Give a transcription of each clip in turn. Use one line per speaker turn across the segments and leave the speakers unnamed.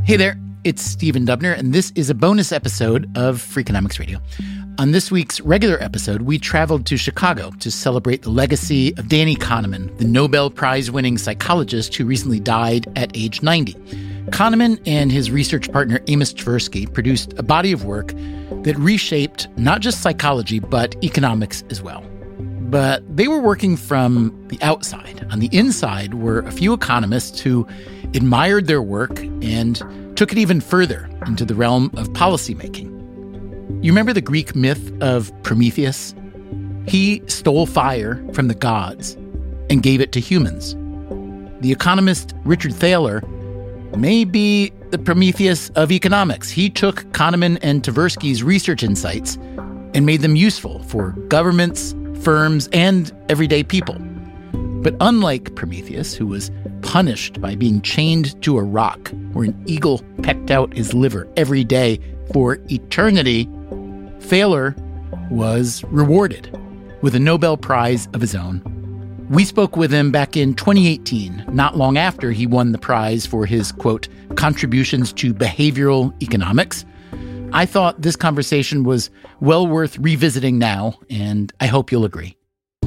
Hey there, it's Stephen Dubner, and this is a bonus episode of Freakonomics Radio. On this week's regular episode, we traveled to Chicago to celebrate the legacy of Danny Kahneman, the Nobel Prize-winning psychologist who recently died at age 90. Kahneman and his research partner Amos Tversky produced a body of work that reshaped not just psychology, but economics as well. But they were working from the outside. On the inside were a few economists who admired their work and took it even further into the realm of policymaking. You remember the Greek myth of Prometheus? He stole fire from the gods and gave it to humans. The economist Richard Thaler may be the Prometheus of economics. He took Kahneman and Tversky's research insights and made them useful for governments, firms, and everyday people. But unlike Prometheus, who was punished by being chained to a rock where an eagle pecked out his liver every day for eternity, Thaler was rewarded with a Nobel Prize of his own. We spoke with him back in 2018, not long after he won the prize for his, quote, contributions to behavioral economics. I thought this conversation was well worth revisiting now, and I hope you'll agree.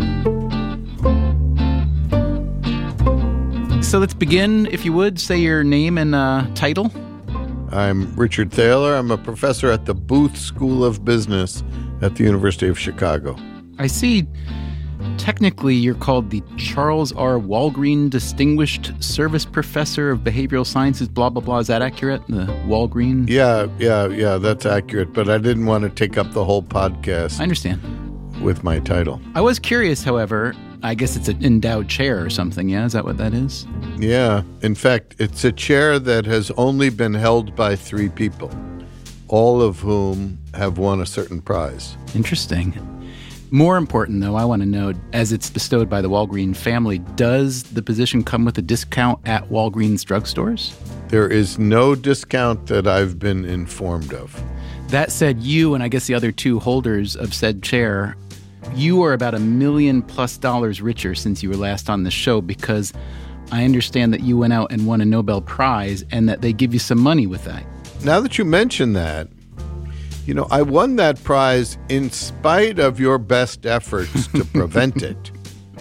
So let's begin, if you would. Say your name and title.
I'm Richard Thaler. I'm a professor at the Booth School of Business at the University of Chicago.
I see technically you're called the Charles R. Walgreen Distinguished Service Professor of Behavioral Sciences, blah, blah, blah. Is that accurate? The Walgreen?
Yeah, that's accurate. But I didn't want to take up the whole podcast.
I understand.
With my title.
I was curious, however. I guess it's an endowed chair or something, yeah? Is that what that is?
Yeah. In fact, it's a chair that has only been held by 3 people, all of whom have won a certain prize.
Interesting. More important, though, I want to know, as it's bestowed by the Walgreen family, does the position come with a discount at Walgreens drugstores?
There is no discount that I've been informed of.
That said, you and I guess the other 2 holders of said chair, you are about $1 million+ richer since you were last on the show, because I understand that you went out and won a Nobel Prize and that they give you some money with that.
Now that you mention that, I won that prize in spite of your best efforts to prevent it.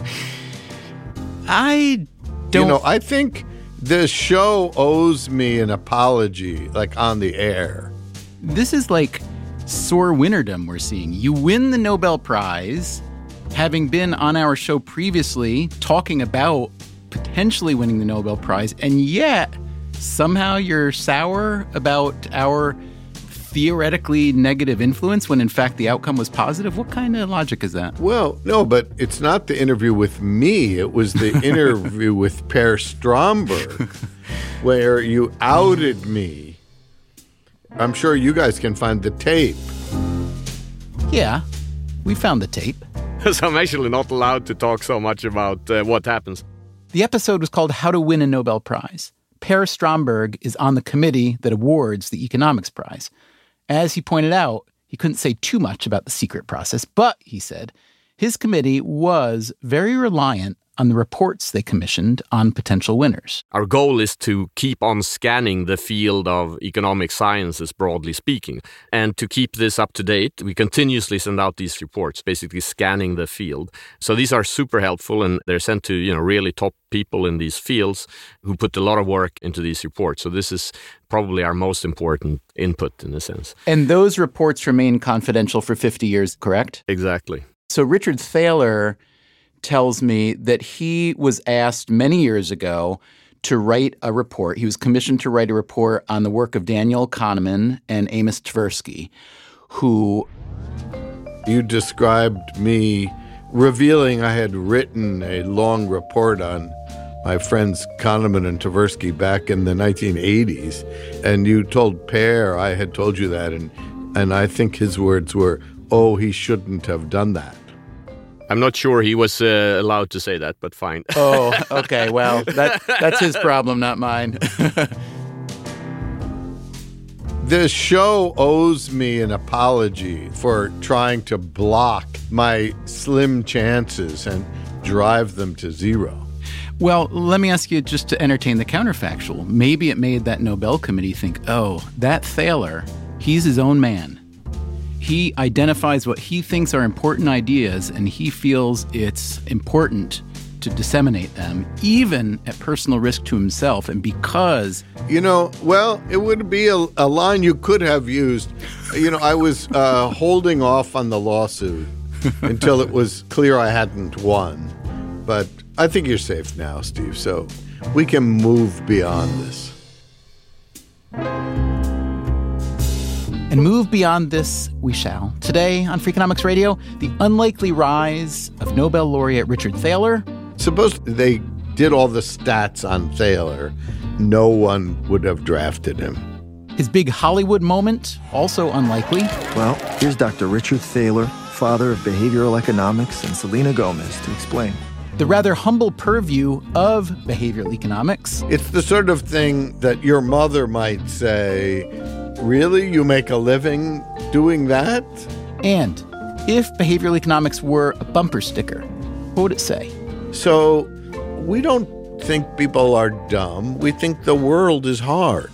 I don't...
I think the show owes me an apology, on the air.
This is like sore winnerdom we're seeing. You win the Nobel Prize, having been on our show previously talking about potentially winning the Nobel Prize, and yet somehow you're sour about our theoretically negative influence when in fact the outcome was positive. What kind of logic is that?
Well, no, but it's not the interview with me. It was the interview with Per Stromberg, where you outed me. I'm sure you guys can find the tape.
Yeah, we found the tape.
So I'm actually not allowed to talk so much about what happens.
The episode was called How to Win a Nobel Prize. Per Stromberg is on the committee that awards the economics prize. As he pointed out, he couldn't say too much about the secret process, but, he said, his committee was very reliant on the reports they commissioned on potential winners.
Our goal is to keep on scanning the field of economic sciences, broadly speaking. And to keep this up to date, we continuously send out these reports, basically scanning the field. So these are super helpful, and they're sent to, really top people in these fields who put a lot of work into these reports. So this is probably our most important input in a sense.
And those reports remain confidential for 50 years, correct?
Exactly.
So Richard Thaler tells me that he was asked many years ago to write a report. He was commissioned to write a report on the work of Daniel Kahneman and Amos Tversky, who...
You described me revealing I had written a long report on my friends Kahneman and Tversky back in the 1980s, and you told Per I had told you that, and I think his words were, "Oh, he shouldn't have done that."
I'm not sure he was allowed to say that, but fine.
Oh, okay. Well, that's his problem, not mine.
The show owes me an apology for trying to block my slim chances and drive them to zero.
Well, let me ask you just to entertain the counterfactual. Maybe it made that Nobel Committee think, oh, that Thaler, he's his own man. He identifies what he thinks are important ideas, and he feels it's important to disseminate them, even at personal risk to himself. And because...
it would be a line you could have used. I was holding off on the lawsuit until it was clear I hadn't won. But I think you're safe now, Steve, so we can move beyond this.
And move beyond this we shall. Today on Freakonomics Radio, the unlikely rise of Nobel laureate Richard Thaler.
Suppose they did all the stats on Thaler, no one would have drafted him.
His big Hollywood moment, also unlikely.
Well, here's Dr. Richard Thaler, father of behavioral economics, and Selena Gomez to explain.
The rather humble purview of behavioral economics.
It's the sort of thing that your mother might say, really? You make a living doing that?
And if behavioral economics were a bumper sticker, what would it say?
So we don't think people are dumb. We think the world is hard.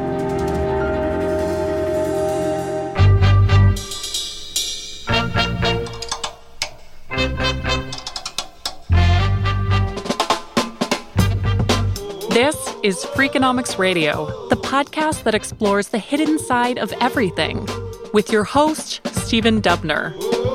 This is Freakonomics Radio, the podcast that explores the hidden side of everything, with your host, Stephen Dubner.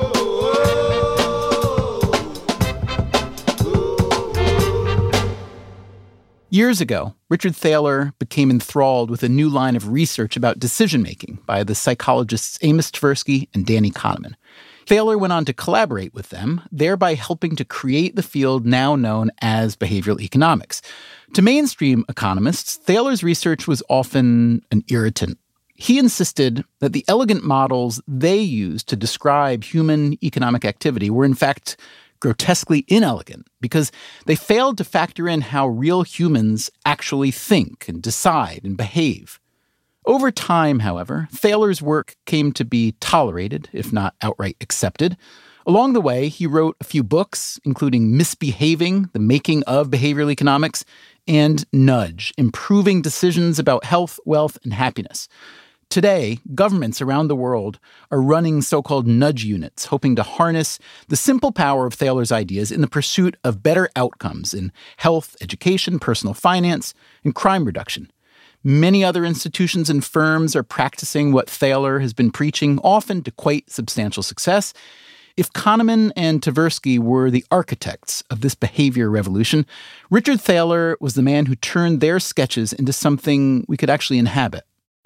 Years ago, Richard Thaler became enthralled with a new line of research about decision-making by the psychologists Amos Tversky and Danny Kahneman. Thaler went on to collaborate with them, thereby helping to create the field now known as behavioral economics. To mainstream economists, Thaler's research was often an irritant. He insisted that the elegant models they used to describe human economic activity were in fact grotesquely inelegant because they failed to factor in how real humans actually think and decide and behave. Over time, however, Thaler's work came to be tolerated, if not outright accepted. Along the way, he wrote a few books, including Misbehaving, The Making of Behavioral Economics, and Nudge, Improving Decisions About Health, Wealth, and Happiness. Today, governments around the world are running so-called nudge units, hoping to harness the simple power of Thaler's ideas in the pursuit of better outcomes in health, education, personal finance, and crime reduction. Many other institutions and firms are practicing what Thaler has been preaching, often to quite substantial success. If Kahneman and Tversky were the architects of this behavior revolution, Richard Thaler was the man who turned their sketches into something we could actually inhabit.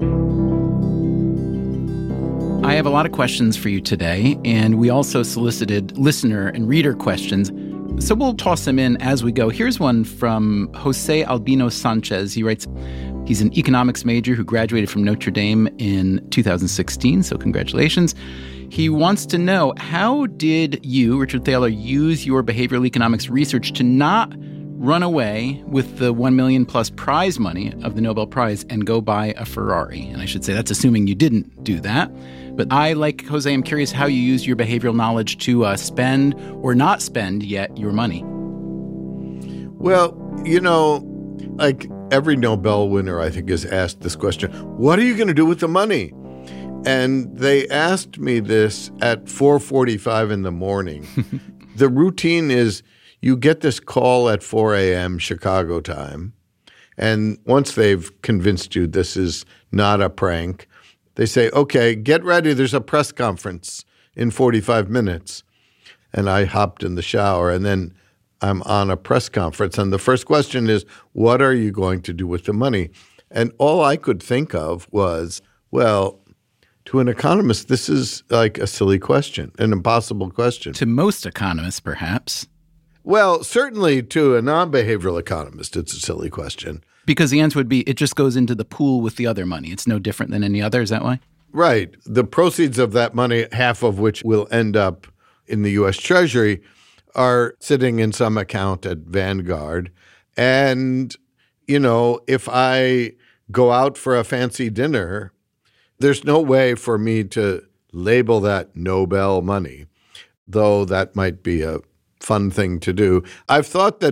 I have a lot of questions for you today, and we also solicited listener and reader questions, so we'll toss them in as we go. Here's one from Jose Albino Sanchez. He writes, he's an economics major who graduated from Notre Dame in 2016, so congratulations. He wants to know, how did you, Richard Thaler, use your behavioral economics research to not run away with the $1 million plus prize money of the Nobel Prize and go buy a Ferrari? And I should say that's assuming you didn't do that. But I, like Jose, am curious how you used your behavioral knowledge to spend or not spend yet your money.
Well, like every Nobel winner, I think, is asked this question, what are you going to do with the money? And they asked me this at 4:45 in the morning. The routine is you get this call at 4 a.m. Chicago time, and once they've convinced you this is not a prank, they say, okay, get ready. There's a press conference in 45 minutes. And I hopped in the shower, and then I'm on a press conference. And the first question is, what are you going to do with the money? And all I could think of was, well, to an economist, this is like a silly question, an impossible question.
To most economists, perhaps.
Well, certainly to a non-behavioral economist, it's a silly question.
Because the answer would be, it just goes into the pool with the other money. It's no different than any other. Is that why?
Right. The proceeds of that money, half of which will end up in the U.S. Treasury, are sitting in some account at Vanguard. And, if I go out for a fancy dinner, there's no way for me to label that Nobel money, though that might be a fun thing to do. I've thought that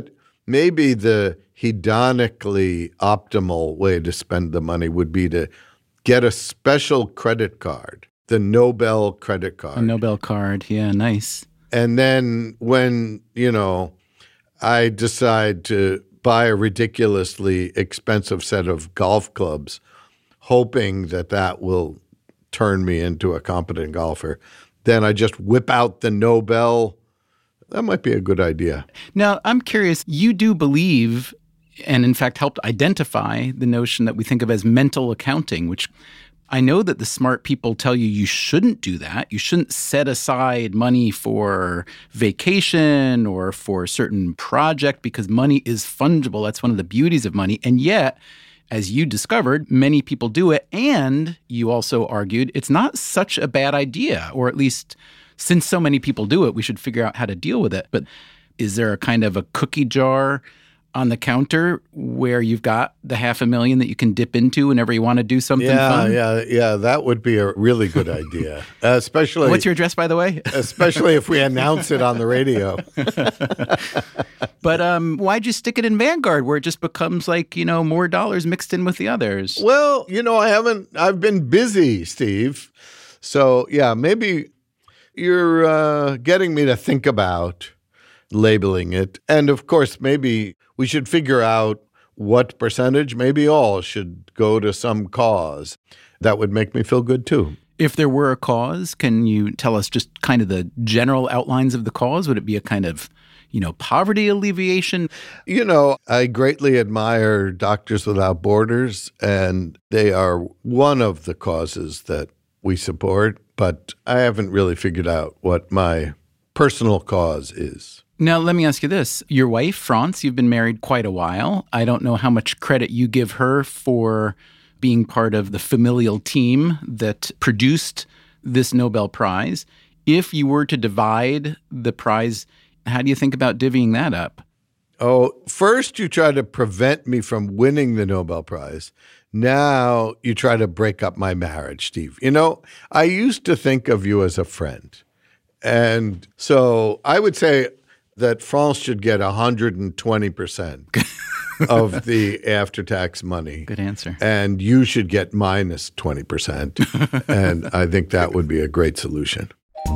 maybe the hedonically optimal way to spend the money would be to get a special credit card, the Nobel credit card.
A Nobel card. Yeah, nice.
And then when, I decide to buy a ridiculously expensive set of golf clubs, hoping that will turn me into a competent golfer, then I just whip out the Nobel. That might be a good idea.
Now, I'm curious, you do believe, and in fact helped identify the notion that we think of as mental accounting, which I know that the smart people tell you shouldn't do that. You shouldn't set aside money for vacation or for a certain project because money is fungible. That's one of the beauties of money. And yet, as you discovered, many people do it. And you also argued it's not such a bad idea, or at least since so many people do it, we should figure out how to deal with it. But is there a kind of a cookie jar on the counter where you've got the $500,000 that you can dip into whenever you want to do something fun?
Yeah. That would be a really good idea. Especially.
What's your address, by the way?
Especially if we announce it on the radio.
But why'd you stick it in Vanguard where it just becomes like, more dollars mixed in with the others?
Well, I've been busy, Steve. So, yeah, maybe you're getting me to think about labeling it. And of course, maybe we should figure out what percentage, maybe all, should go to some cause. That would make me feel good too.
If there were a cause, can you tell us just kind of the general outlines of the cause? Would it be a kind of, poverty alleviation?
I greatly admire Doctors Without Borders, and they are one of the causes that we support, but I haven't really figured out what my personal cause is.
Now, let me ask you this. Your wife, France, you've been married quite a while. I don't know how much credit you give her for being part of the familial team that produced this Nobel Prize. If you were to divide the prize, how do you think about divvying that up?
Oh, first you try to prevent me from winning the Nobel Prize. Now you try to break up my marriage, Steve. I used to think of you as a friend. And so I would say that France should get 120% of the after-tax money.
Good answer.
And you should get minus 20%. And I think that would be a great solution.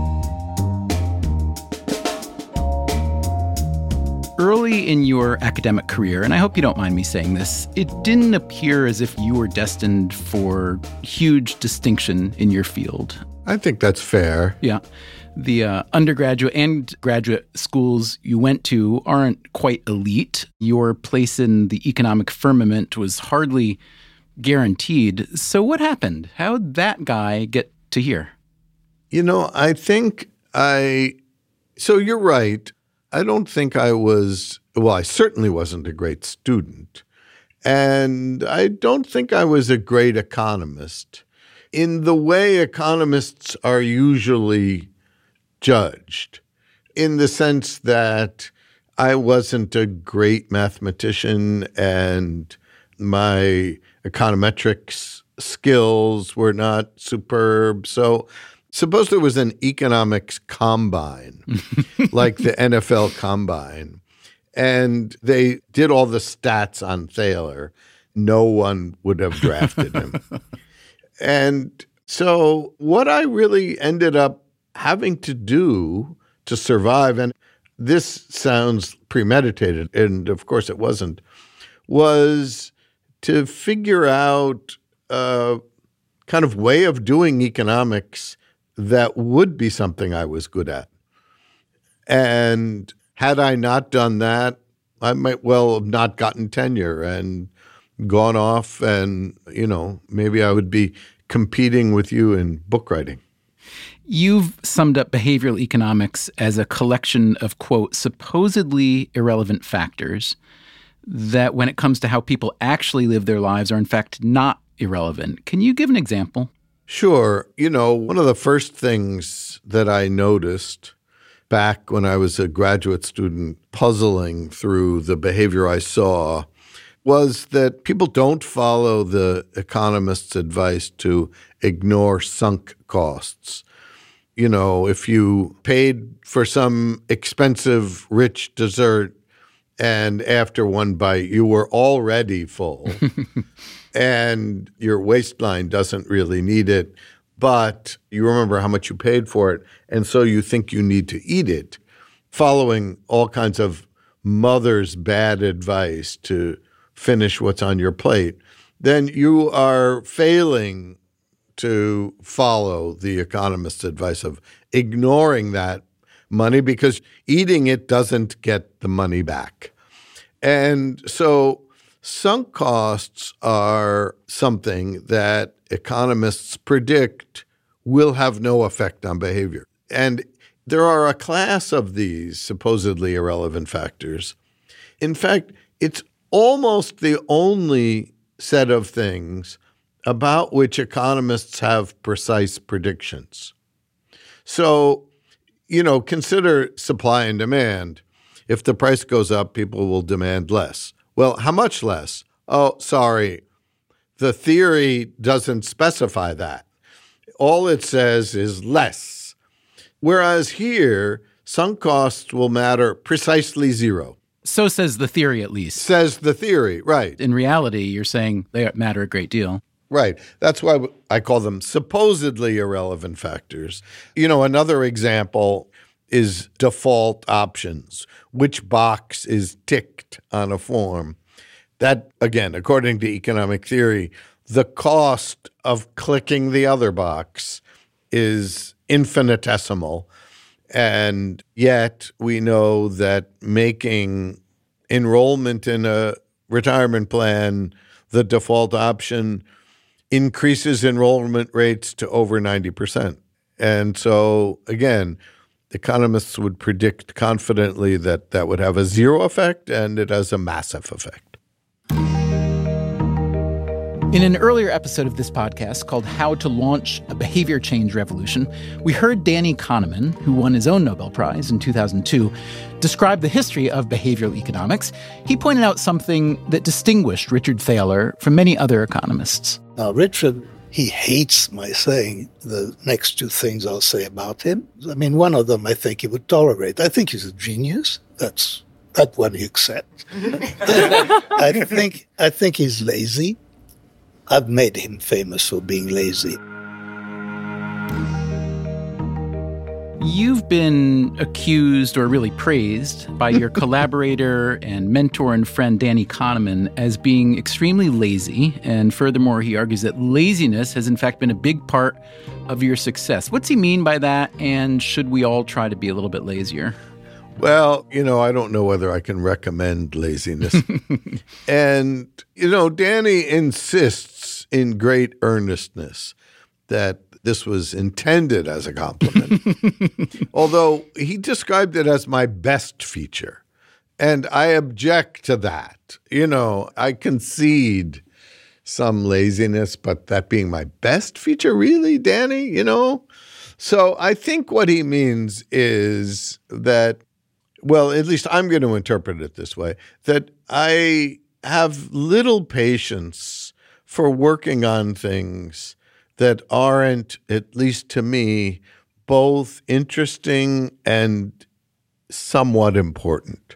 Early in your academic career, and I hope you don't mind me saying this, it didn't appear as if you were destined for huge distinction in your field.
I think that's fair.
Yeah. The undergraduate and graduate schools you went to aren't quite elite. Your place in the economic firmament was hardly guaranteed. So what happened? How'd that guy get to here?
I think so you're right. I don't think I certainly wasn't a great student. And I don't think I was a great economist in the way economists are usually judged, in the sense that I wasn't a great mathematician and my econometrics skills were not superb. So suppose there was an economics combine, like the NFL combine, and they did all the stats on Thaler. No one would have drafted him. And so what I really ended up having to do to survive, and this sounds premeditated, and of course it wasn't, was to figure out a kind of way of doing economics that would be something I was good at. And had I not done that, I might well have not gotten tenure and gone off and, maybe I would be competing with you in book writing.
You've summed up behavioral economics as a collection of, quote, supposedly irrelevant factors that when it comes to how people actually live their lives are in fact not irrelevant. Can you give an example?
Sure. One of the first things that I noticed back when I was a graduate student puzzling through the behavior I saw was that people don't follow the economist's advice to ignore sunk costs. If you paid for some expensive, rich dessert and after one bite, you were already full, and your waistline doesn't really need it, but you remember how much you paid for it, and so you think you need to eat it, following all kinds of mother's bad advice to finish what's on your plate, then you are failing to follow the economist's advice of ignoring that money, because eating it doesn't get the money back. And so sunk costs are something that economists predict will have no effect on behavior. And there are a class of these supposedly irrelevant factors. In fact, it's almost the only set of things about which economists have precise predictions. So, consider supply and demand. If the price goes up, people will demand less. Well, how much less? Oh, sorry. The theory doesn't specify that. All it says is less. Whereas here, sunk costs will matter precisely zero.
So says the theory, at least.
Says the theory, right.
In reality, you're saying they matter a great deal.
Right. That's why I call them supposedly irrelevant factors. Another example is default options. Which box is ticked on a form? That, again, according to economic theory, the cost of clicking the other box is infinitesimal. And yet we know that making enrollment in a retirement plan the default option increases enrollment rates to over 90%. And so, again, economists would predict confidently that that would have a zero effect, and it has a massive effect.
In an earlier episode of this podcast called How to Launch a Behavior Change Revolution, we heard Danny Kahneman, who won his own Nobel Prize in 2002, describe the history of behavioral economics. He pointed out something that distinguished Richard Thaler from many other economists.
Now, Richard, he hates my saying the next two things I'll say about him. I mean, one of them I think he would tolerate. I think he's a genius. That one he accepts. I think he's lazy. I've made him famous for being lazy.
You've been accused, or really praised, by your collaborator and mentor and friend Danny Kahneman as being extremely lazy. And furthermore, he argues that laziness has in fact been a big part of your success. What's he mean by that? And should we all try to be a little bit lazier?
Well, I don't know whether I can recommend laziness. And, Danny insists in great earnestness that this was intended as a compliment, although he described it as my best feature. And I object to that. I concede some laziness, but that being my best feature, really, Danny, So I think what he means is that, well, at least I'm going to interpret it this way, that I have little patience for working on things that aren't, at least to me, both interesting and somewhat important.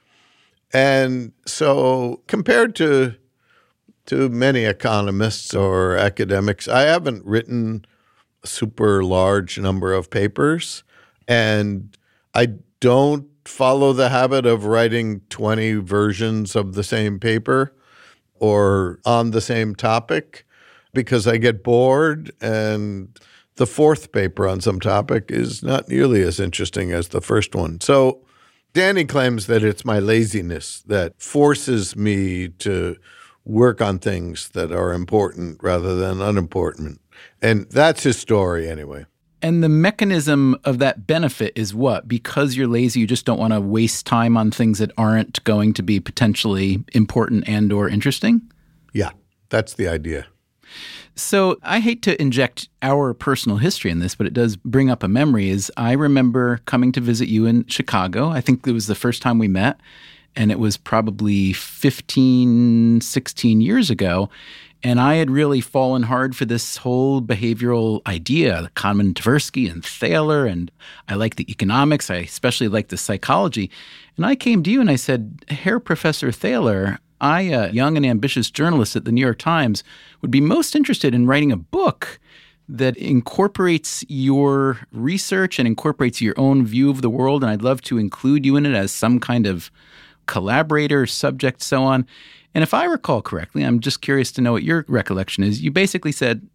And so compared to many economists or academics, I haven't written a super large number of papers, and I don't follow the habit of writing 20 versions of the same paper or on the same topic, because I get bored, and the fourth paper on some topic is not nearly as interesting as the first one. So Danny claims that it's my laziness that forces me to work on things that are important rather than unimportant. And that's his story anyway.
And the mechanism of that benefit is what? Because you're lazy, you just don't want to waste time on things that aren't going to be potentially important and or interesting?
Yeah, that's the idea.
So I hate to inject our personal history in this, but it does bring up a memory. Is I remember coming to visit you in Chicago. I think it was the first time we met, and it was probably 15, 16 years ago. And I had really fallen hard for this whole behavioral idea, Kahneman, Tversky, and Thaler, and I like the economics. I especially like the psychology. And I came to you and I said, Herr Professor Thaler, I, a young and ambitious journalist at the New York Times, would be most interested in writing a book that incorporates your research and incorporates your own view of the world. And I'd love to include you in it as some kind of collaborator, subject, so on. And if I recall correctly, I'm just curious to know what your recollection is. You basically said,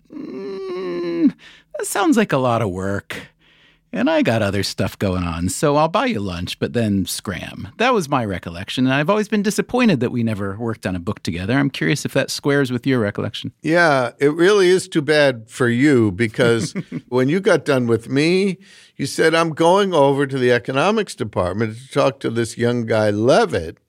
that sounds like a lot of work. And I got other stuff going on, so I'll buy you lunch, but then scram. That was my recollection, and I've always been disappointed that we never worked on a book together. I'm curious if that squares with your recollection.
Yeah, it really is too bad for you because when you got done with me, you said, I'm going over to the economics department to talk to this young guy, Levitt.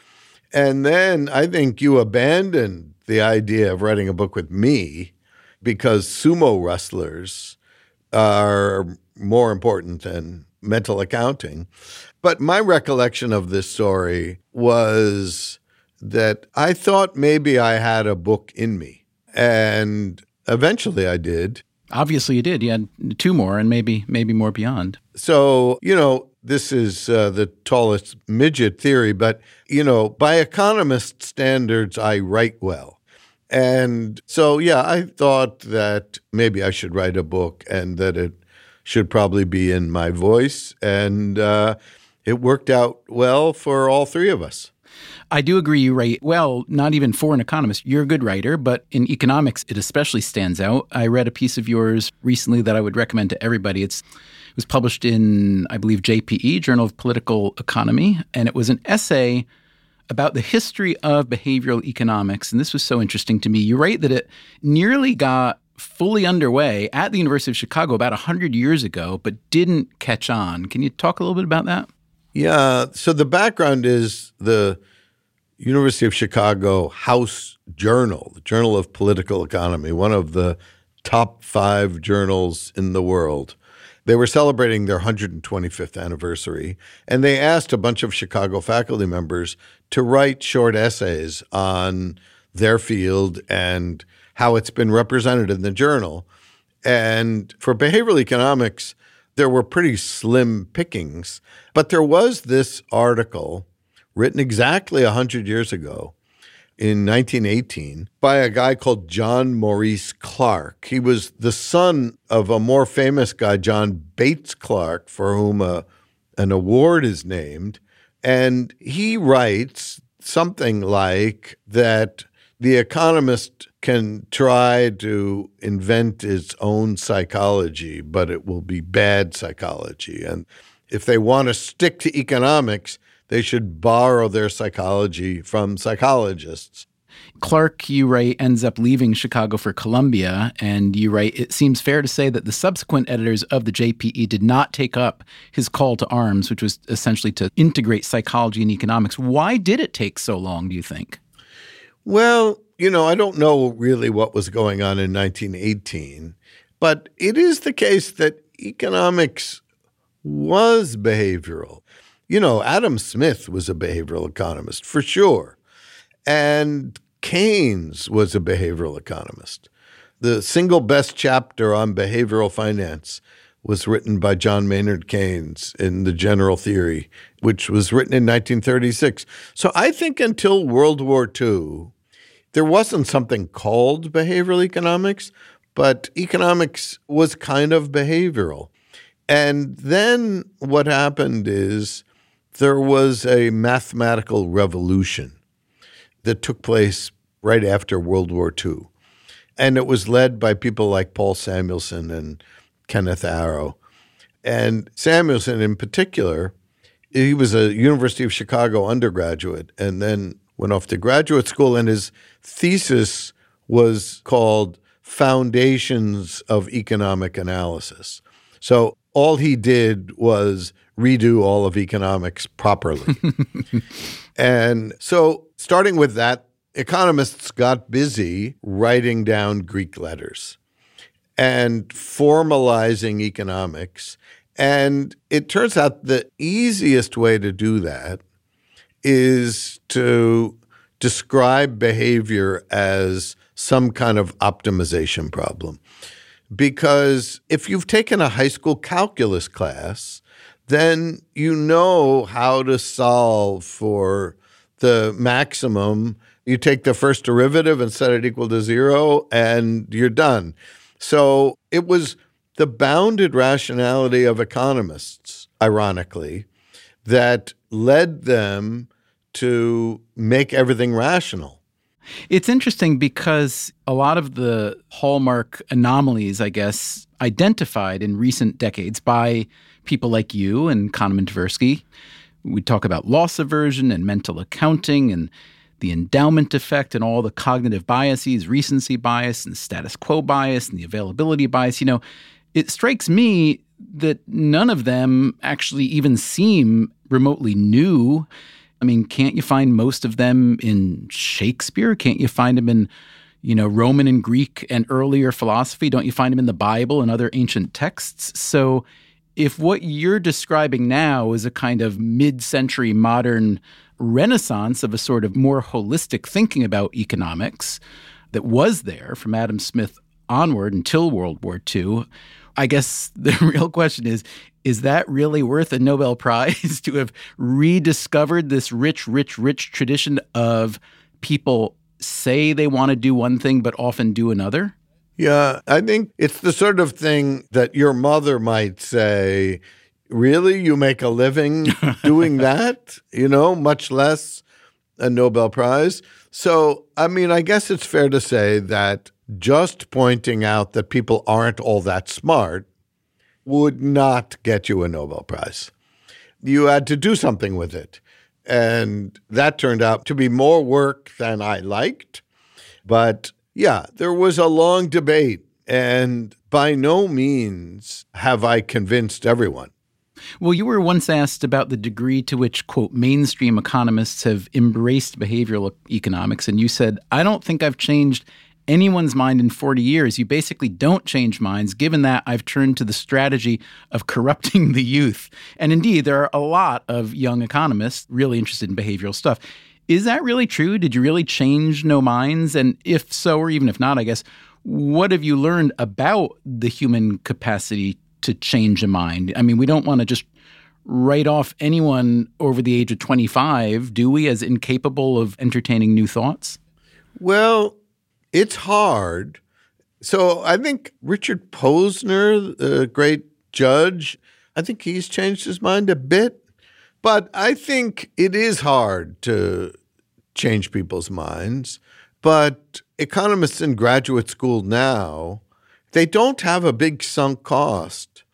And then I think you abandoned the idea of writing a book with me because sumo wrestlers are more important than mental accounting. But my recollection of this story was that I thought maybe I had a book in me. And eventually I did.
Obviously you did. You had 2 more and maybe more beyond.
So, this is the tallest midget theory, but, by economist standards, I write well. And so, I thought that maybe I should write a book and that it should probably be in my voice. And it worked out well for all 3 of us.
I do agree you write well, not even for an economist. You're a good writer, but in economics, it especially stands out. I read a piece of yours recently that I would recommend to everybody. It was published in, I believe, JPE, Journal of Political Economy, and it was an essay about the history of behavioral economics. And this was so interesting to me. You write that it nearly got fully underway at the University of Chicago about 100 years ago, but didn't catch on. Can you talk a little bit about that?
Yeah. So the background is the University of Chicago House Journal, the Journal of Political Economy, one of the top 5 journals in the world. They were celebrating their 125th anniversary, and they asked a bunch of Chicago faculty members to write short essays on their field and how it's been represented in the journal. And for behavioral economics, there were pretty slim pickings. But there was this article written exactly 100 years ago in 1918 by a guy called John Maurice Clark. He was the son of a more famous guy, John Bates Clark, for whom an award is named. And he writes something like that the economist can try to invent its own psychology, but it will be bad psychology. And if they want to stick to economics, they should borrow their psychology from psychologists.
Clark, you write, ends up leaving Chicago for Columbia, and you write, it seems fair to say that the subsequent editors of the JPE did not take up his call to arms, which was essentially to integrate psychology and economics. Why did it take so long, do you think?
Well, I don't know really what was going on in 1918, but it is the case that economics was behavioral. Adam Smith was a behavioral economist for sure, and Keynes was a behavioral economist. The single best chapter on behavioral finance was written by John Maynard Keynes in The General Theory, which was written in 1936. So I think until World War II, there wasn't something called behavioral economics, but economics was kind of behavioral. And then what happened is there was a mathematical revolution that took place right after World War II. And it was led by people like Paul Samuelson and Kenneth Arrow. And Samuelson in particular, he was a University of Chicago undergraduate and then went off to graduate school, and his thesis was called Foundations of Economic Analysis. So all he did was redo all of economics properly. And so starting with that, economists got busy writing down Greek letters and formalizing economics. And it turns out the easiest way to do that is to describe behavior as some kind of optimization problem. Because if you've taken a high school calculus class, then you know how to solve for the maximum. You take the first derivative and set it equal to 0, and you're done. So it was the bounded rationality of economists, ironically, that led them to make everything rational.
It's interesting because a lot of the hallmark anomalies, I guess, identified in recent decades by people like you and Kahneman and Tversky, we talk about loss aversion and mental accounting and the endowment effect and all the cognitive biases, recency bias and status quo bias and the availability bias. You know, it strikes me that none of them actually even seem remotely new. I mean, can't you find most of them in Shakespeare? Can't you find them in, Roman and Greek and earlier philosophy? Don't you find them in the Bible and other ancient texts? So if what you're describing now is a kind of mid-century modern renaissance of a sort of more holistic thinking about economics that was there from Adam Smith onward until World War II, I guess the real question is that really worth a Nobel Prize to have rediscovered this rich tradition of people say they want to do one thing but often do another?
Yeah, I think it's the sort of thing that your mother might say, really, you make a living doing that? Much less a Nobel Prize. So, I mean, I guess it's fair to say that just pointing out that people aren't all that smart would not get you a Nobel Prize. You had to do something with it. And that turned out to be more work than I liked. But yeah, there was a long debate. And by no means have I convinced everyone.
Well, you were once asked about the degree to which, quote, mainstream economists have embraced behavioral economics. And you said, I don't think I've changed anyone's mind in 40 years. You basically don't change minds. Given that, I've turned to the strategy of corrupting the youth. And indeed, there are a lot of young economists really interested in behavioral stuff. Is that really true? Did you really change no minds? And if so, or even if not, I guess, what have you learned about the human capacity to change a mind? I mean, we don't want to just write off anyone over the age of 25, do we, as incapable of entertaining new thoughts?
Well, it's hard. So I think Richard Posner, the great judge, I think he's changed his mind a bit. But I think it is hard to change people's minds. But economists in graduate school now, they don't have a big sunk cost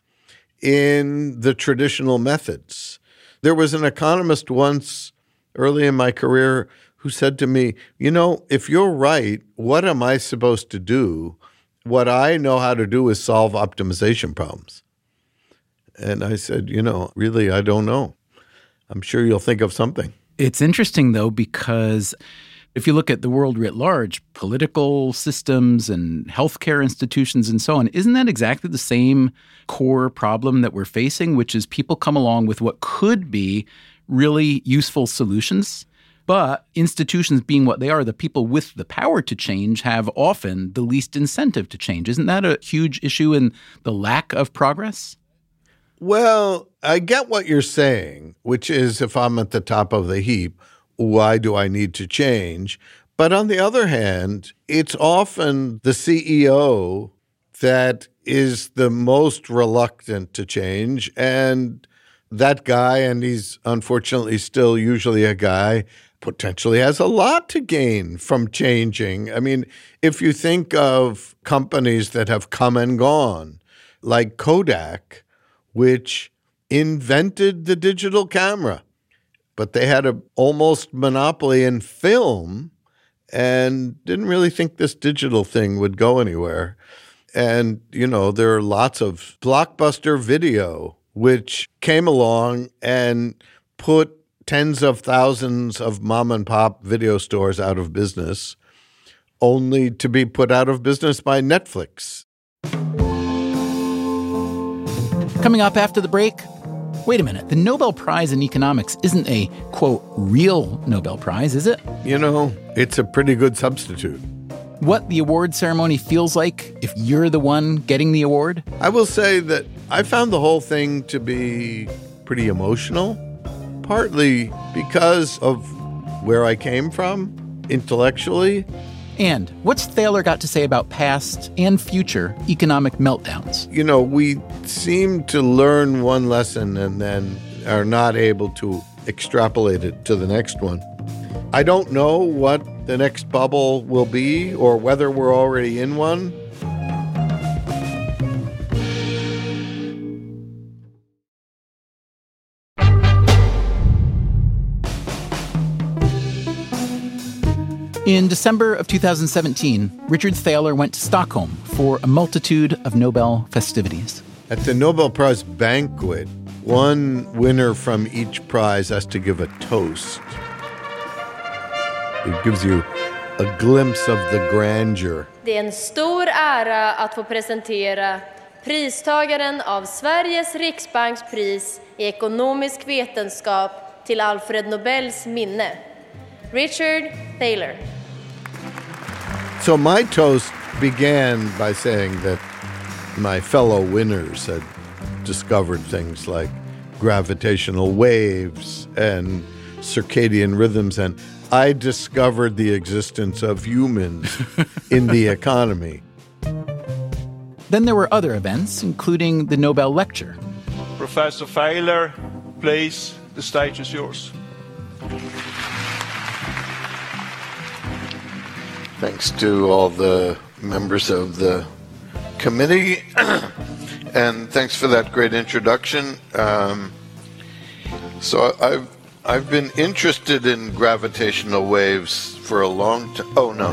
in the traditional methods. There was an economist once early in my career who said to me, if you're right, what am I supposed to do? What I know how to do is solve optimization problems. And I said, really, I don't know. I'm sure you'll think of something.
It's interesting, though, because if you look at the world writ large, political systems and healthcare institutions and so on, isn't that exactly the same core problem that we're facing, which is people come along with what could be really useful solutions? But institutions being what they are, the people with the power to change have often the least incentive to change. Isn't that a huge issue in the lack of progress?
Well, I get what you're saying, which is if I'm at the top of the heap, why do I need to change? But on the other hand, it's often the CEO that is the most reluctant to change. And that guy, and he's unfortunately still usually a guy, potentially has a lot to gain from changing. I mean, if you think of companies that have come and gone, like Kodak, which invented the digital camera, but they had an almost monopoly in film and didn't really think this digital thing would go anywhere. And, there are lots of Blockbuster Video, which came along and put tens of thousands of mom and pop video stores out of business, only to be put out of business by Netflix.
Coming up after the break, Wait a minute. The Nobel Prize in Economics isn't a, quote, real Nobel Prize, is it?
It's a pretty good substitute.
What the award ceremony feels like if you're the one getting the award?
I will say that I found the whole thing to be pretty emotional, partly because of where I came from intellectually.
And what's Thaler got to say about past and future economic meltdowns?
We seem to learn one lesson and then are not able to extrapolate it to the next one. I don't know what the next bubble will be or whether we're already in one.
In December of 2017, Richard Thaler went to Stockholm for a multitude of Nobel festivities.
At the Nobel Prize banquet, one winner from each prize has to give a toast. It gives you a glimpse of the grandeur.
Det är en stor ära att få presentera pristagaren av Sveriges Riksbanks pris i ekonomisk vetenskap till Alfred Nobels minne, Richard Thaler.
So my toast began by saying that my fellow winners had discovered things like gravitational waves and circadian rhythms, and I discovered the existence of humans in the economy.
Then there were other events, including the Nobel Lecture.
Professor Thaler, please, the stage is yours.
Thanks to all the members of the committee, and thanks for that great introduction. So I've been interested in gravitational waves for a long time. Oh, no.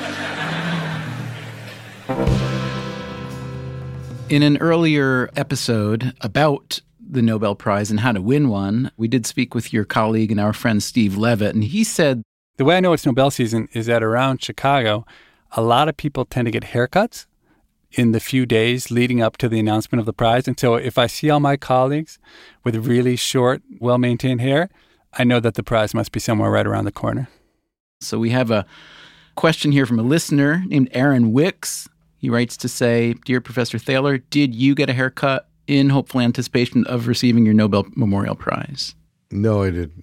In an earlier episode about the Nobel Prize and how to win one, we did speak with your colleague and our friend Steve Levitt, and he said,
the way I know it's Nobel season is that around Chicago, a lot of people tend to get haircuts in the few days leading up to the announcement of the prize. And so if I see all my colleagues with really short, well-maintained hair, I know that the prize must be somewhere right around the corner.
So we have a question here from a listener named Aaron Wicks. He writes to say, Dear Professor Thaler, did you get a haircut in hopeful anticipation of receiving your Nobel Memorial Prize?
No, I didn't.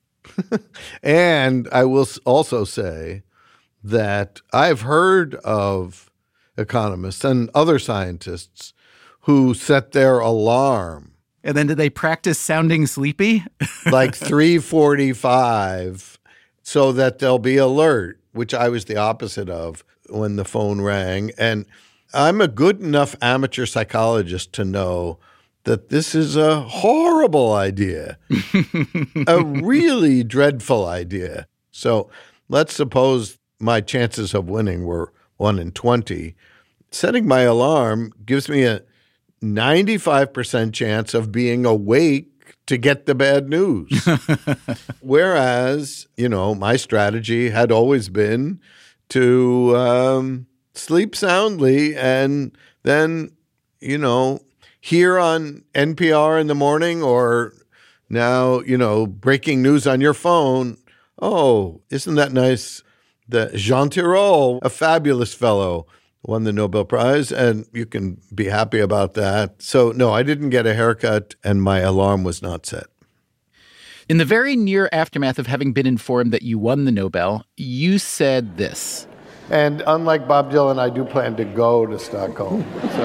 And I will also say that I've heard of economists and other scientists who set their alarm.
And then did they practice sounding sleepy?
Like 3:45 so that they'll be alert, which I was the opposite of when the phone rang. And I'm a good enough amateur psychologist to know that this is a horrible idea, a really dreadful idea. So let's suppose my chances of winning were 1 in 20. Setting my alarm gives me a 95% chance of being awake to get the bad news. Whereas, my strategy had always been to sleep soundly and then, here on NPR in the morning or now, breaking news on your phone. Oh, isn't that nice? That Jean Tirole, a fabulous fellow, won the Nobel Prize, and you can be happy about that. So, no, I didn't get a haircut, and my alarm was not set.
In the very near aftermath of having been informed that you won the Nobel, you said this.
And unlike Bob Dylan, I do plan to go to Stockholm.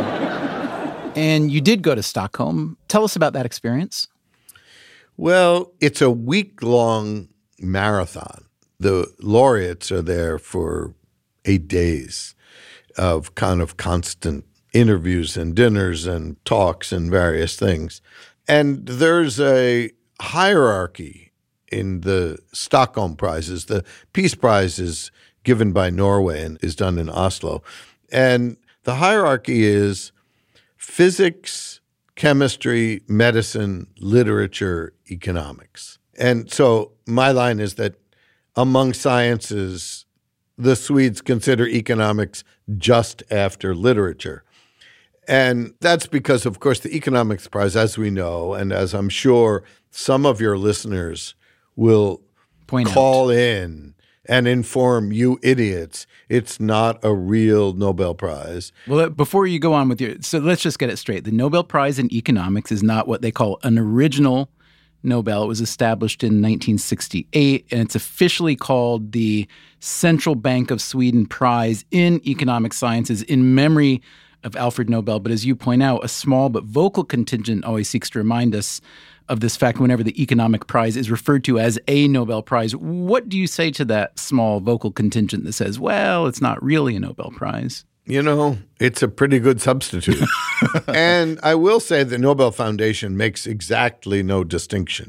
And you did go to Stockholm. Tell us about that experience.
Well, it's a week-long marathon. The laureates are there for 8 days of kind of constant interviews and dinners and talks and various things. And there's a hierarchy in the Stockholm prizes. The Peace Prize is given by Norway and is done in Oslo. And the hierarchy is physics, chemistry, medicine, literature, economics. And so my line is that among sciences, the Swedes consider economics just after literature. And that's because, of course, the Economics Prize, as we know, and as I'm sure some of your listeners will call in and inform you idiots, it's not a real Nobel Prize.
Well, before you go on with so let's just get it straight. The Nobel Prize in Economics is not what they call an original Nobel. It was established in 1968, and it's officially called the Central Bank of Sweden Prize in Economic Sciences in memory of Alfred Nobel. But as you point out, a small but vocal contingent always seeks to remind us of this fact whenever the Economic Prize is referred to as a Nobel Prize. What do you say to that small vocal contingent that says, well, it's not really a Nobel Prize?
You know, it's a pretty good substitute. And I will say the Nobel Foundation makes exactly no distinction.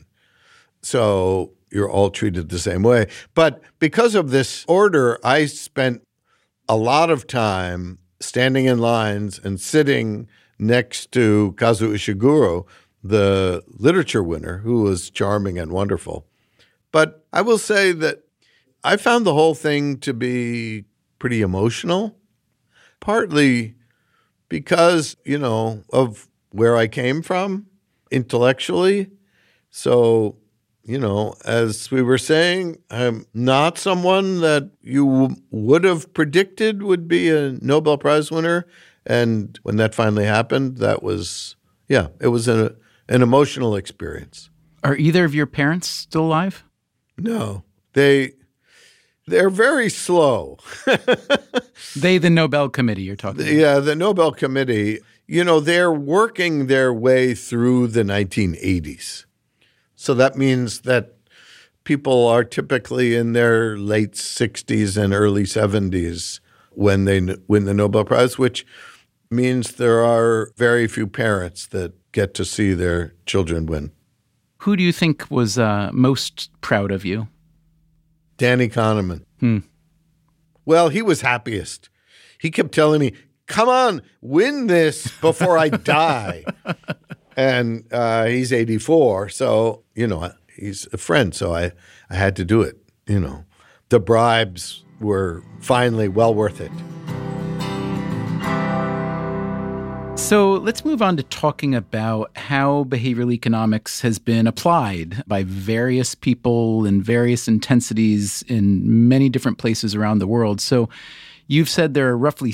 So you're all treated the same way. But because of this order, I spent a lot of time standing in lines and sitting next to Kazuo Ishiguro, the literature winner, who was charming and wonderful. But I will say that I found the whole thing to be pretty emotional, partly because, you know, of where I came from intellectually. So, you know, as we were saying, I'm not someone that you would have predicted would be a Nobel Prize winner. And when that finally happened, that was, it was an emotional experience.
Are either of your parents still alive?
No. They're very slow.
The Nobel Committee you're talking about.
Yeah, the Nobel Committee, you know, they're working their way through the 1980s. So that means that people are typically in their late 60s and early 70s when they win the Nobel Prize, which means there are very few parents that get to see their children win.
Who do you think was most proud of you?
Danny Kahneman. Well, he was happiest. He kept telling me, come on, win this before I die. And he's 84, so, you know, he's a friend, so I had to do it, you know. The bribes were finally well worth it.
So let's move on to talking about how behavioral economics has been applied by various people in various intensities in many different places around the world. So you've said there are roughly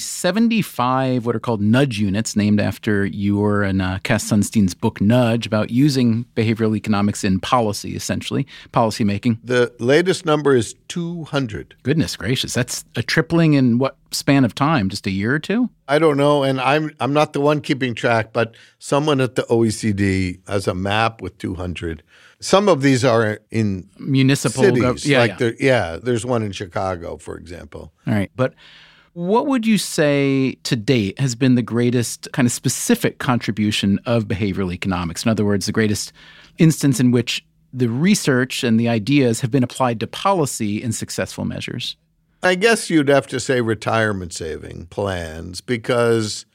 75 what are called nudge units, named after your and Cass Sunstein's book Nudge, about using behavioral economics in policy, essentially, policymaking.
The latest number is 200.
Goodness gracious. That's a tripling in what span of time? Just a year or two?
I don't know, and I'm not the one keeping track, but someone at the OECD has a map with 200. Some of these are in
municipal
cities. There's one in Chicago, for example.
All right, but what would you say to date has been the greatest kind of specific contribution of behavioral economics? In other words, the greatest instance in which the research and the ideas have been applied to policy in successful measures?
I guess you'd have to say retirement saving plans, because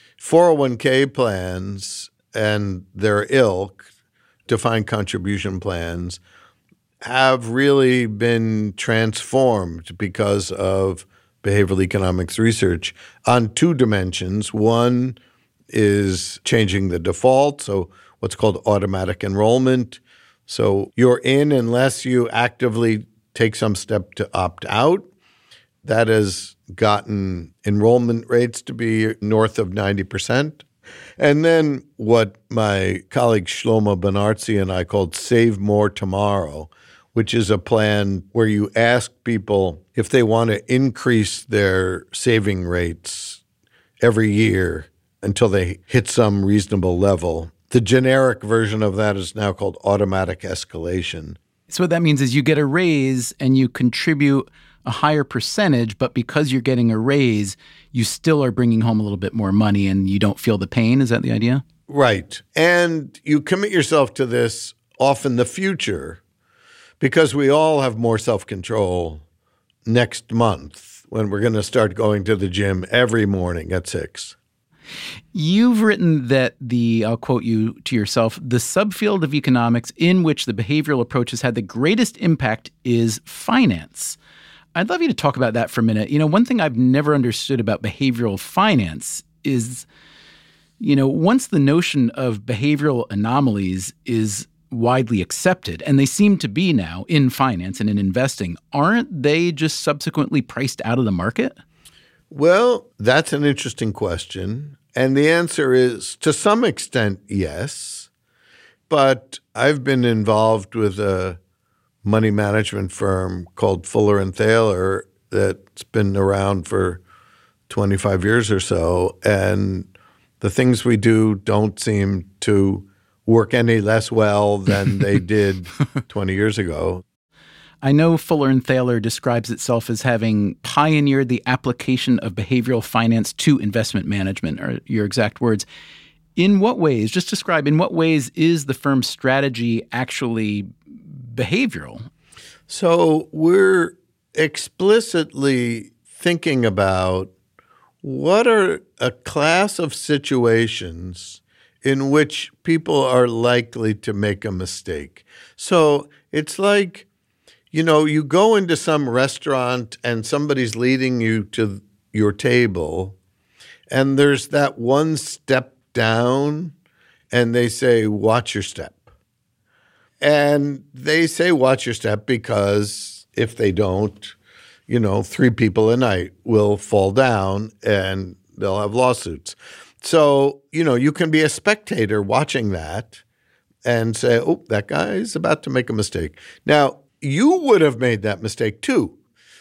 401k plans and their ilk, defined contribution plans, have really been transformed because of behavioral economics research on two dimensions. One is changing the default, so what's called automatic enrollment. So you're in unless you actively take some step to opt out. That has gotten enrollment rates to be north of 90%. And then what my colleague Shlomo Benartzi and I called Save More Tomorrow, which is a plan where you ask people if they want to increase their saving rates every year until they hit some reasonable level. The generic version of that is now called automatic escalation.
So what that means is you get a raise and you contribute a higher percentage, but because you're getting a raise, you still are bringing home a little bit more money and you don't feel the pain. Is that the idea?
Right. And you commit yourself to this off in the future because we all have more self-control next month when we're going to start going to the gym every morning at 6.
You've written that I'll quote you to yourself, the subfield of economics in which the behavioral approach has had the greatest impact is finance. I'd love you to talk about that for a minute. You know, one thing I've never understood about behavioral finance is Once the notion of behavioral anomalies is widely accepted, and they seem to be now in finance and in investing, aren't they just subsequently priced out of the market?
Well, that's an interesting question. And the answer is, to some extent, yes. But I've been involved with a money management firm called Fuller & Thaler that's been around for 25 years or so. And the things we do don't seem to work any less well than they did 20 years ago.
I know Fuller & Thaler describes itself as having pioneered the application of behavioral finance to investment management, are your exact words. In what ways, just describe, in what ways is the firm's strategy actually behavioral?
So we're explicitly thinking about what are a class of situations in which people are likely to make a mistake. So it's like, you go into some restaurant and somebody's leading you to your table, and there's that one step down, and they say, watch your step. And they say, watch your step, because if they don't, 3 people a night will fall down and they'll have lawsuits. So, you can be a spectator watching that and say, oh, that guy's about to make a mistake. Now, you would have made that mistake too.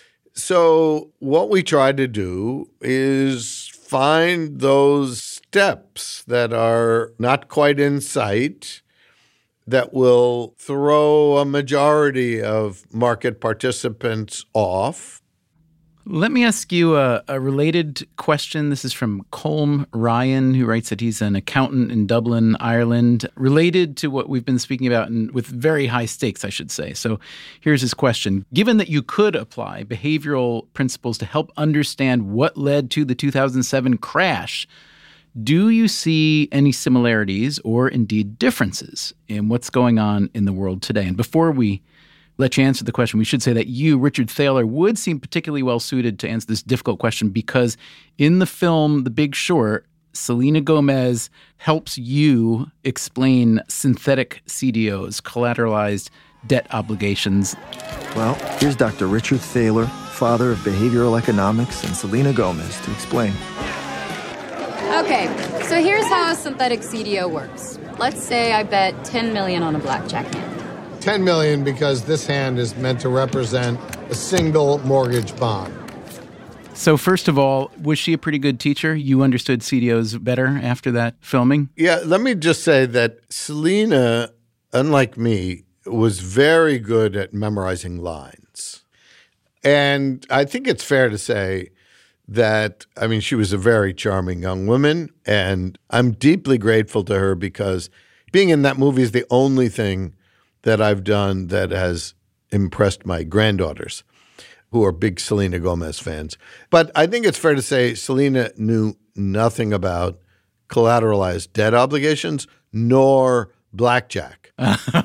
So what we try to do is find those steps that are not quite in sight, that will throw a majority of market participants off.
Let me ask you a related question. This is from Colm Ryan, who writes that he's an accountant in Dublin, Ireland, related to what we've been speaking about, and with very high stakes, I should say. So here's his question. Given that you could apply behavioral principles to help understand what led to the 2007 crash, do you see any similarities or indeed differences in what's going on in the world today? And before we let you answer the question, we should say that you, Richard Thaler, would seem particularly well suited to answer this difficult question, because in the film The Big Short, Selena Gomez helps you explain synthetic CDOs, collateralized debt obligations.
Well, here's Dr. Richard Thaler, father of behavioral economics, and Selena Gomez to explain.
Okay, so here's how a synthetic CDO works. Let's say I bet 10 million on a blackjack hand.
10 million because this hand is meant to represent a single mortgage bond.
So first of all, was she a pretty good teacher? You understood CDOs better after that filming?
Yeah, let me just say that Selena, unlike me, was very good at memorizing lines. And I think it's fair to say that, she was a very charming young woman, and I'm deeply grateful to her, because being in that movie is the only thing that I've done that has impressed my granddaughters, who are big Selena Gomez fans. But I think it's fair to say Selena knew nothing about collateralized debt obligations nor blackjack.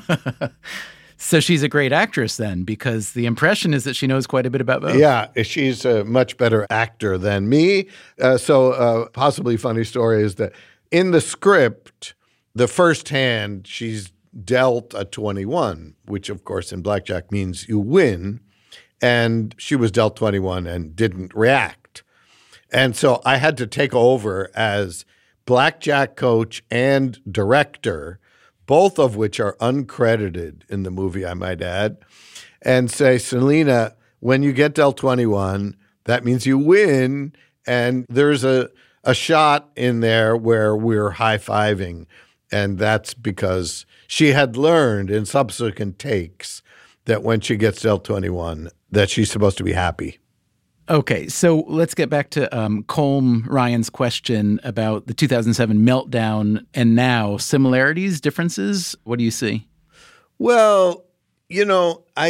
So she's a great actress then, because the impression is that she knows quite a bit about both.
Yeah, she's a much better actor than me. So possibly funny story is that in the script, the first hand, she's dealt a 21, which of course in blackjack means you win. And she was dealt 21 and didn't react. And so I had to take over as blackjack coach and director, both of which are uncredited in the movie, I might add, and say, Selena, when you get dealt 21, that means you win. And there's a shot in there where we're high-fiving. And that's because she had learned in subsequent takes that when she gets dealt 21, that she's supposed to be happy.
Okay, so let's get back to Colm Ryan's question about the 2007 meltdown and now. Similarities, differences? What do you see?
Well, I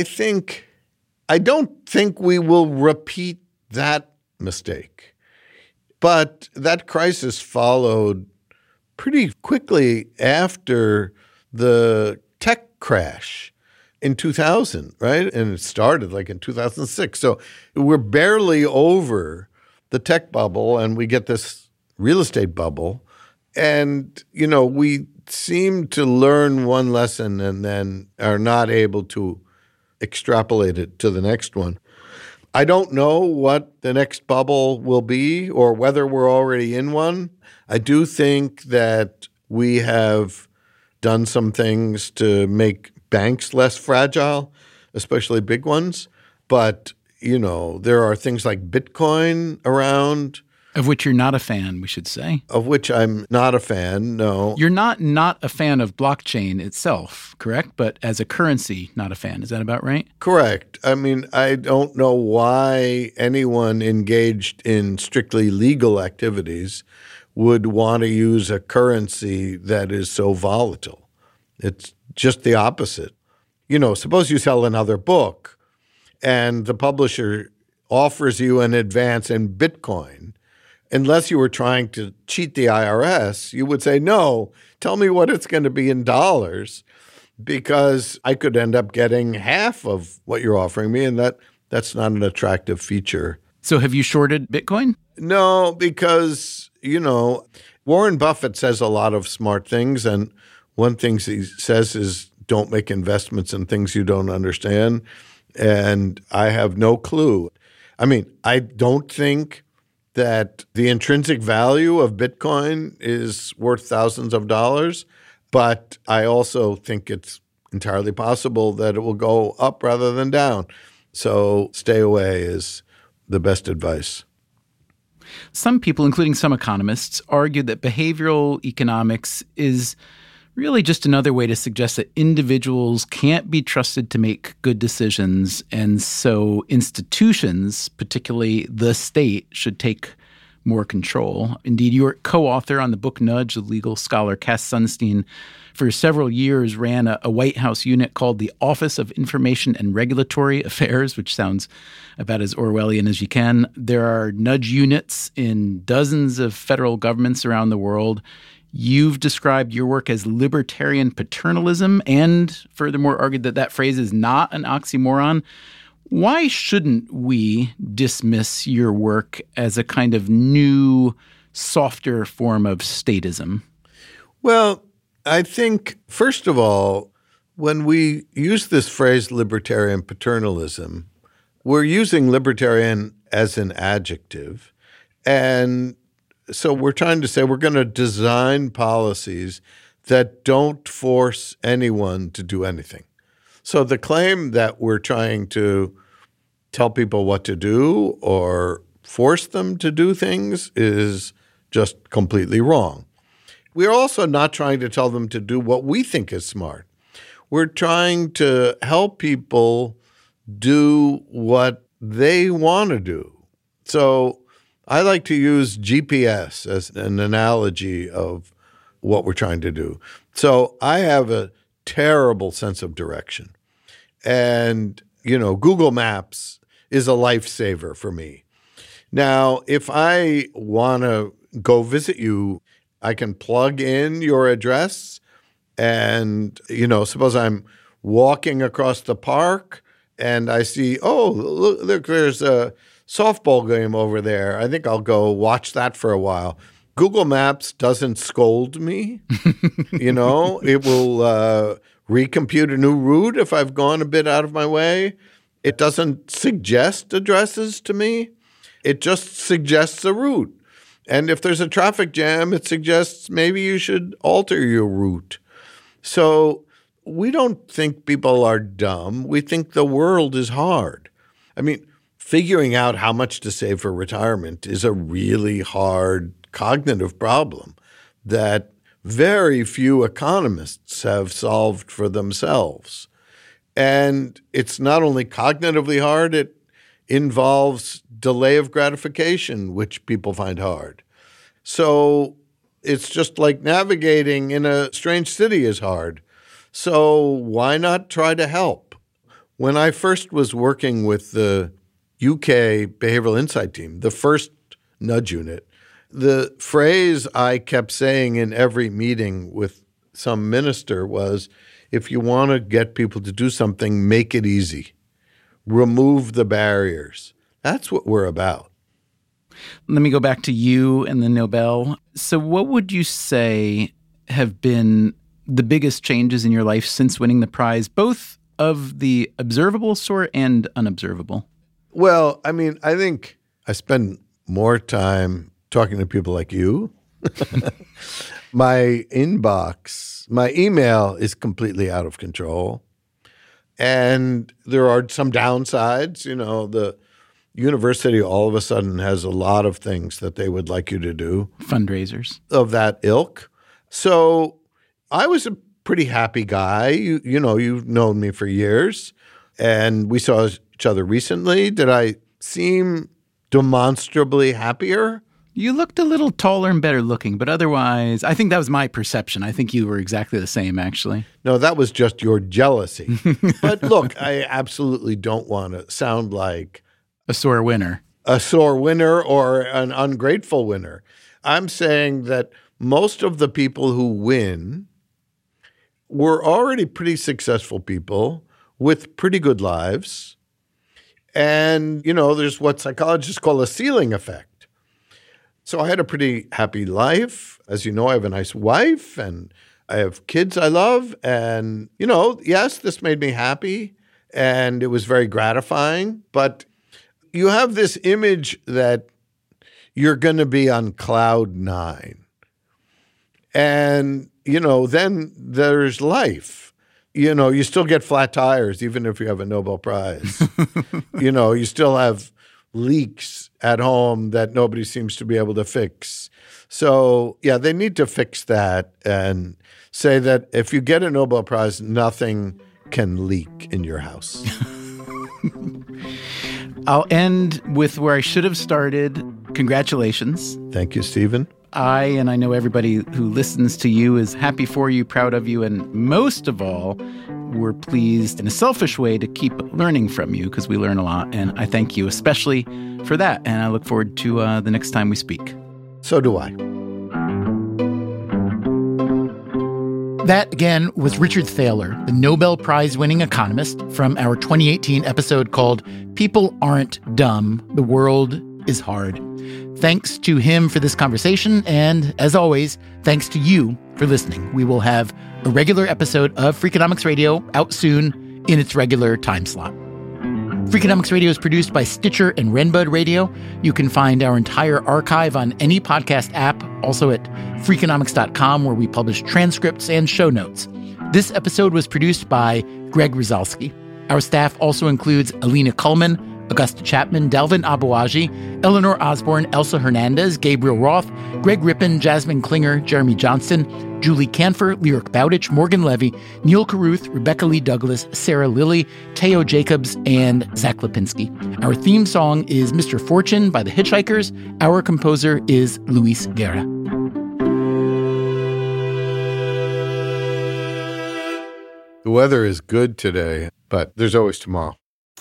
don't think we will repeat that mistake. But that crisis followed pretty quickly after the tech crash in 2000, right? And it started like in 2006. So we're barely over the tech bubble, and we get this real estate bubble. And, we seem to learn one lesson and then are not able to extrapolate it to the next one. I don't know what the next bubble will be or whether we're already in one. I do think that we have done some things to make banks less fragile, especially big ones. But, there are things like Bitcoin around.
Of which you're not a fan, we should say.
Of which I'm not a fan, no.
You're not a fan of blockchain itself, correct? But as a currency, not a fan. Is that about right?
Correct. I mean, I don't know why anyone engaged in strictly legal activities would want to use a currency that is so volatile. It's just the opposite. Suppose you sell another book and the publisher offers you an advance in Bitcoin. Unless you were trying to cheat the IRS, you would say, no, tell me what it's going to be in dollars, because I could end up getting half of what you're offering me, and that's not an attractive feature.
So have you shorted Bitcoin?
No, because, Warren Buffett says a lot of smart things, and one thing he says is don't make investments in things you don't understand, and I have no clue. I mean, I don't think that the intrinsic value of Bitcoin is worth thousands of dollars, but I also think it's entirely possible that it will go up rather than down. So stay away is the best advice.
Some people, including some economists, argue that behavioral economics is really just another way to suggest that individuals can't be trusted to make good decisions, and so institutions, particularly the state, should take more control. Indeed, you're co-author on the book Nudge, the legal scholar Cass Sunstein, for several years ran a White House unit called the Office of Information and Regulatory Affairs, which sounds about as Orwellian as you can. There are nudge units in dozens of federal governments around the world. You've described your work as libertarian paternalism and furthermore argued that that phrase is not an oxymoron. Why shouldn't we dismiss your work as a kind of new, softer form of statism?
Well, I think, first of all, when we use this phrase libertarian paternalism, we're using libertarian as an adjective. And so we're trying to say we're going to design policies that don't force anyone to do anything. So the claim that we're trying to tell people what to do or force them to do things is just completely wrong. We're also not trying to tell them to do what we think is smart. We're trying to help people do what they want to do. So I like to use GPS as an analogy of what we're trying to do. So I have a terrible sense of direction. And, Google Maps is a lifesaver for me. Now, if I want to go visit you, I can plug in your address and, suppose I'm walking across the park and I see, oh, look, there's a softball game over there. I think I'll go watch that for a while. Google Maps doesn't scold me. It will recompute a new route if I've gone a bit out of my way. It doesn't suggest addresses to me. It just suggests a route. And if there's a traffic jam, it suggests maybe you should alter your route. So we don't think people are dumb. We think the world is hard. I mean, figuring out how much to save for retirement is a really hard cognitive problem that very few economists have solved for themselves. And it's not only cognitively hard, it involves delay of gratification, which people find hard. So it's just like navigating in a strange city is hard. So why not try to help? When I first was working with the UK Behavioral Insight Team, the first nudge unit, the phrase I kept saying in every meeting with some minister was, if you want to get people to do something, make it easy. Remove the barriers. That's what we're about.
Let me go back to you and the Nobel. So what would you say have been the biggest changes in your life since winning the prize, both of the observable sort and unobservable?
Well, I mean, I think I spend more time talking to people like you. My inbox, my email is completely out of control. And there are some downsides. You know, the university all of a sudden has a lot of things that they would like you to do.
Fundraisers.
Of that ilk. So I was a pretty happy guy. You know, you've known me for years. And we saw each other recently. Did I seem demonstrably happier?
You looked a little taller and better looking, but otherwise, I think that was my perception. I think you were exactly the same, actually.
No, that was just your jealousy. But look, I absolutely don't want to sound like
a sore winner.
A sore winner or an ungrateful winner. I'm saying that most of the people who win were already pretty successful people with pretty good lives. And, you know, there's what psychologists call a ceiling effect. So I had a pretty happy life. As you know, I have a nice wife and I have kids I love. And, you know, yes, this made me happy and it was very gratifying. But you have this image that you're going to be on cloud 9. And, you know, then there's life. You know, you still get flat tires even if you have a Nobel Prize. You know, you still have leaks at home that nobody seems to be able to fix. So, yeah, they need to fix that and say that if you get a Nobel Prize, nothing can leak in your house.
I'll end with where I should have started. Congratulations.
Thank you, Stephen.
And I know everybody who listens to you is happy for you, proud of you, and most of all, we're pleased in a selfish way to keep learning from you because we learn a lot. And I thank you especially for that. And I look forward to the next time we speak.
So do I.
That, again, was Richard Thaler, the Nobel Prize-winning economist from our 2018 episode called People Aren't Dumb, The World is Hard. Thanks to him for this conversation, and as always, thanks to you for listening. We will have a regular episode of Freakonomics Radio out soon in its regular time slot. Freakonomics Radio is produced by Stitcher and Renbud Radio. You can find our entire archive on any podcast app, also at Freakonomics.com, where we publish transcripts and show notes. This episode was produced by Greg Rosalsky. Our staff also includes Alina Kuhlman, Augusta Chapman, Dalvin Abuaji, Eleanor Osborne, Elsa Hernandez, Gabriel Roth, Greg Rippin, Jasmine Klinger, Jeremy Johnston, Julie Canfer, Lyric Bowditch, Morgan Levy, Neil Carruth, Rebecca Lee Douglas, Sarah Lilly, Teo Jacobs, and Zach Lipinski. Our theme song is Mr. Fortune by the Hitchhikers. Our composer is Luis Guerra.
The weather is good today, but there's always tomorrow.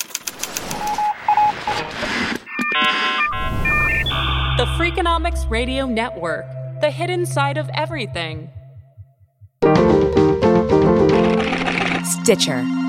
The Freakonomics Radio Network, the hidden side of everything.
Stitcher.